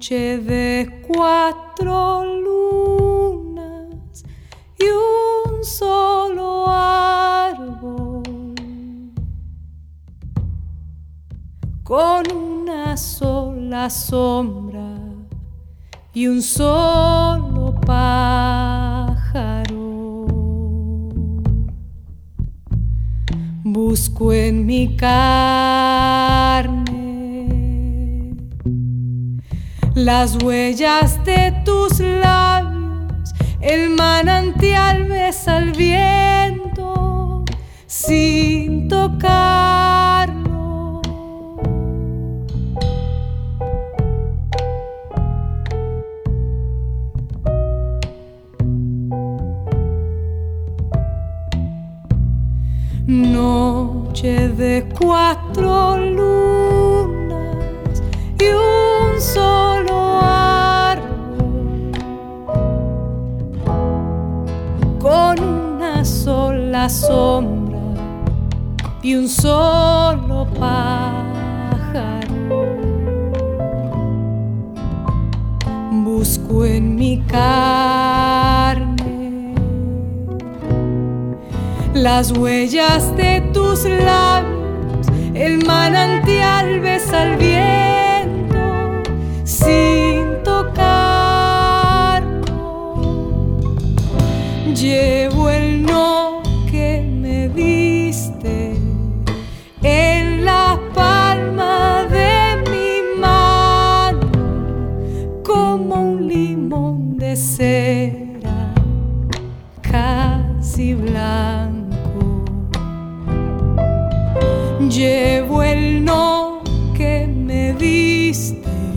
noche de 4 lunas y un solo árbol, con una sola sombra y un solo pájaro. Busco en mi carne las huellas de tus labios, el manantial besa al viento sin tocarlo. Noche de 4 lunas y un solo árbol, con una sola sombra y un solo pájaro. Busco en mi carne las huellas de tus labios, el manantial besa al viento sin tocarlo. Llevo el no que me diste en la palma de mi mano, como un limón de cera casi blanco. Llevo el no que me diste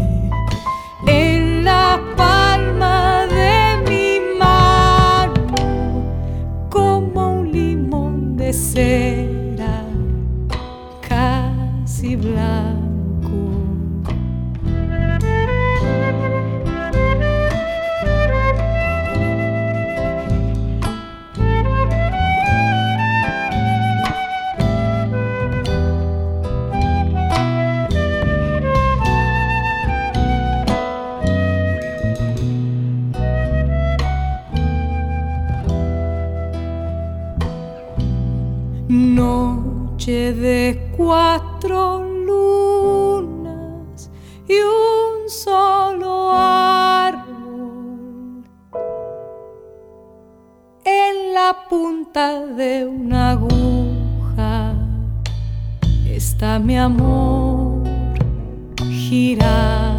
en la palma de mi mano, como un limón de cera casi blanco. Noche de 4 lunas y un solo árbol, en la punta de una aguja está mi amor girando.